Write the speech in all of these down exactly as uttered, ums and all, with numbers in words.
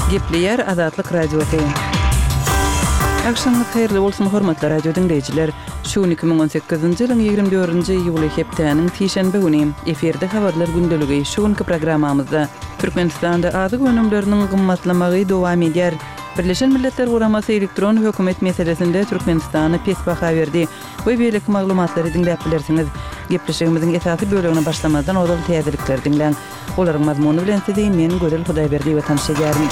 Gepleyer Azatlyk Radiosu. Akşamınız hayırlı olsun hormatly radio dinleyijiler. Şu iki bin on sekizinji ýylyň ýygrimi dördünji ýuly hepdeniň tişenbe güni eferde habarlar gündöligi şu iki programmamyzda Türkmenistanda azyk önümleriniň gymmatlamagy dowam edýär. Birleşen Milletler Guramasy elektron hökümet meselesinde Türkmenistany pes baha berdi. Bu beýleki maglumatlary dinläp bilersiňiz. Gepleşigimiziň esasy bölегine başlamadan odal täzelikler dinleň. Olaryň mazmuny bilen sizi men Gödel Hudaýberdi we tanışýaryn.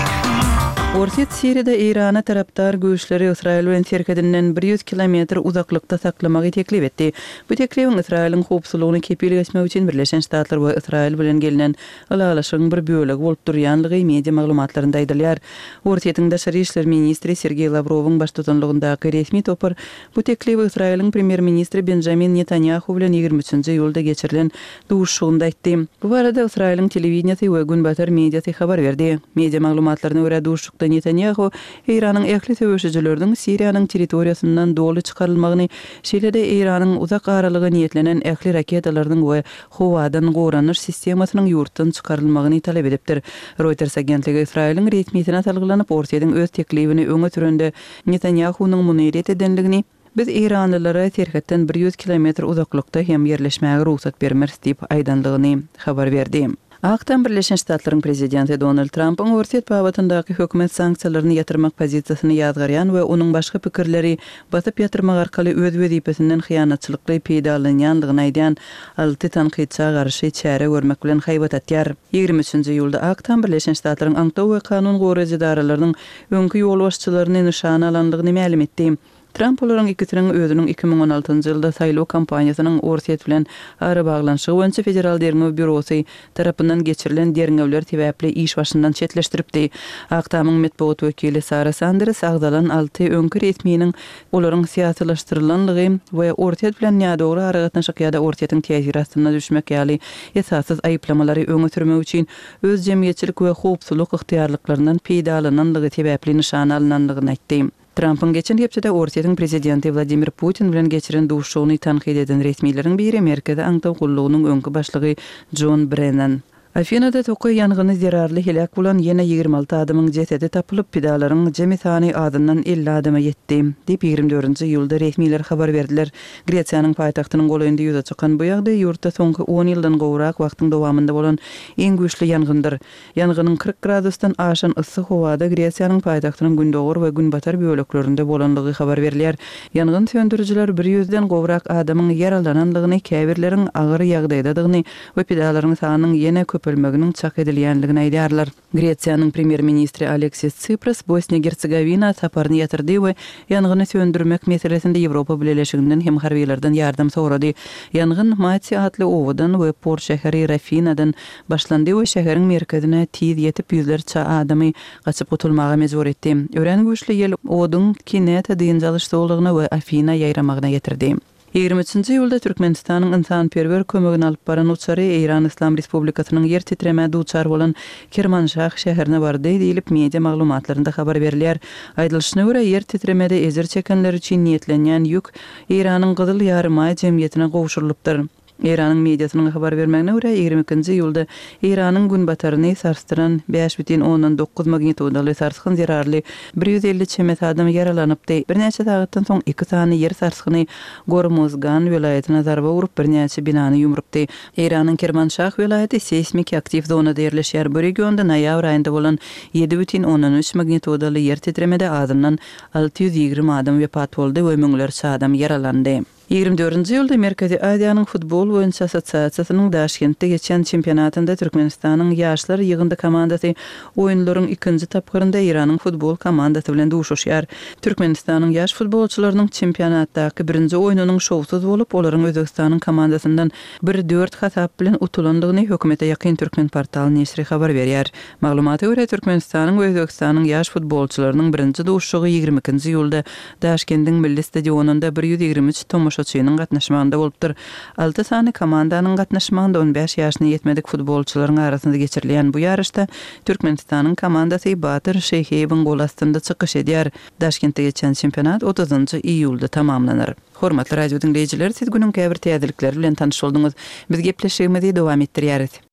Orta Siriýada Irana taraptar güýçleri Israil bilen serkedinden bir yüz kilometr uzaklykda saklamagy teklip etdi. Bu teklibiň Israilň howpsuzlygyny kepil etmek üçin Birleşen Ştatlar we Israil bilen gelinen alalaşyň bir bölegi bolup durýanlygy media maglumatlarynda aýdylýar. Orta Daşary işler ministri Sergey Lavrowyň başçylygyndaky resmi topar bu teklibi Israilň premier ministri Benjamin Netanyahu bilen ýygrimi üçinji ýylda geçirilen duşugynda aýtdy. Bu barada Israilň telewiziýasy we Günbatar mediasy habar berdi. Media maglumatlaryna görä duşuk Netanyahu Iranyň ähli söwüşçileriniň Siriýanyň territoriýasyndan dolu çykarylmagyny, şeýle-de Iranyň uzak aralyga niýetlenen ähli raketalarynyň we howadan goranyş sistemasynyň ýurtdan çykarylmagyny talep edipdir. Reuters agentligi Israilň resmiýetine talgylanyp Ortaýyň öz teklibini öňe sürende Netanyahunyň munyret edenligini biz Iranlylara terhetden bir yüz kilometr uzaklykda hem yerleşmäge ruhsat bermez diýip aýdanlygyny habar berdi. Aktan Birleşen Ştatlaryň prezidenti Donald Trump'ın Ortaýa babatyndaky hökümet sanksiýalaryny ýatyrmak pozisiýasyny ýazgarýan we onuň başga pikirleri batyp ýatyrmak arkaly öz wezipesinden hyýanatçylykly peýdalanýanlygyny aýdýan alty tanqidçiga garşy çäre görmek bilen haýbat atýar. ýygrimi üçinji ýylda Aktan Birleşen Ştatlaryň aňtaw we kanun goraýjy idaralarynın öňkü ýol başçylaryny nişana alanlygyny ma'lum etdi. Trump olaryň ikisiniň özüniň iki bin on altynjy ýylda saýlaw kampaniýasynyň Ortaýa bilen ara baglanşygy boýunça Federal Derňew Bürosy tarapyndan geçirilen derňewler täbäpli iş başyndan çetleşdiripdi. Aktamyň medeniýet wekili Sarah Sanders agdalan alty öňkü resmiýiniň olaryň siýasalaşdyrylanlygy we Ortaýa bilen ýa-dogry ara gatnaşyk ýa-da Ortaýatyň täsiri astyna düşmek ýaly esassız aýyplamалary öňe sürmek üçin öz jemgyýetçilik we howpsuzlyk ykhtiyarlyklarynyň peýdalananlygy täbäpli nişana alynanlygyny aýtdy. Trump'ın geçen hepside Ortaýatyň prezidenti Vladimir Putin bilen geçiren duşugyny tanqid eden resmiýetleriniň biri Merkezde aňtaw gullugynyň öňkü başlygy John Brennan. Afinada toky ýangyny zerarly helak bolan ýene ýygrimi alty adamyň jesedi tapylyp pidalaryň jemi sany adyndan elli adama ýetdi diýip ýygrimi dördünji ýylda resmiýetler habar berdiler. Gretsiýanyň paýtagtynyň golanynda ýüze çykan bu ýagdaý ýurtda soňky on ýyldan gowrak wagtyň dowamında bolan iň güýçli ýangyndyr. Ýangynyn kırk gradusdan aşan yssyk howada Gretsiýanyň paýtagtynyň gündogor we günbatar böleglerinde bolanlygy habar berilýär. Ýangyn söndürüjiler bir yüzden gowrak adamyň yaralananlygyny, käbirleriň agyr ýagdaýdadygyny we pidalaryň sanynyň ýene köpelmeginiň çak edilýänligini aýdýarlar. Gretsiýanyň premier ministri Aleksis Tsipras Bosniýa Hersegovina saparyny ýatyrdy we ýangyny söndürmek meselesinde Ýewropa Birleşiginden hem harbiýlerden ýardam sorady. Ýangyn Matsi atly owadan we Port şäheri Rafinadan başlandy we şäheriň merkezine tiz ýetip ýüzlerçe adamy gaçyp gutulmaga mejbur etdi. Ören güýçli ýel owadyň kinete diýinjalyş sowlugyny we Afina ýaýramagyna getirdi. ýygrimi üçinji ýylda Türkmenistanyň insanperwer kömegini alyp baran uçary Iran Islam Respublikasynyň ýer titreme duçar bolan Kermanşah şäherine bardy diýilip media maglumatlarynda habar berilýär. Aýdylyşyna görä ýer titremede ezer çekenler üçin niýetlenýän ýük Iranyň Gyzyl ýarmy jemgyýetine gowşurylypdyr. Iranyň mediasynyň habar bermegine görä ýygrimi ikinji ýylda Iranyň günbataryny sarstyran beş бүтүн onuň dokuz magnitudaly sarsgyn zerarly bir yüz elli çemet adam yaralanypdy. Bir näçe sagatdan soň iki sany ýer sarsgyny Gormuzgan welaýatyna zarba urup bir näçe binany ýumrupdy. Iranyň Kermanşah welaýaty seismik aktiv zonada ýerleşýär. Bu regionda noýabr aýynda bolan yedi бүтүn onuň üç magnitudaly ýer titremede adamdan alty yüz ýygrimi adam wepat boldy we müňlerçe adam yaralandy. ýygrimi dördünji ýylda Merkezi Aziýanyň futbol boýunça assosiasiýasynyň Daşkentde geçen çempionatynda Türkmenistanyň ýaşlar ýygyndy komandasy oýunlaryň ikinji tapgyrynda Iranyň futbol komandasy bilen duşuşýar. Türkmenistanyň ýaş futbolçylarynyň çempionatdaky birinji oýunynyň şowsuz bolup, olaryň Özbegistanyň komandasyndan bir dört hasap bilen utulandygyny hökümete ýakyn Türkmen portaly nesri habar berýär. Maglumata görä Türkmenistanyň we Özbegistanyň ýaş futbolçylarynyň birinji duşugy ýygrimi ikinji ýylda Daşkentdiň milli stadionunda bir yüz ýygrimi üç tomoşaçynyň gatnaşmagynda bolupdyr. alty sany komandanyň gatnaşmagynda on beş ýaşyna ýetmedik futbolçylaryň arasynda geçirilýän bu ýarışda Türkmenistanyň komandasy Batyr Şeýheýewiň gol astynda çykyş edýär. Daşkentde geçen çempionat otuzynjy iýulda tamamlanar. Hormatly radio dinleýijiler, siz günüň käbir täzelikleri bilen tanyş boldunuz. Biz gepleşigimizi dowam etdirýäris.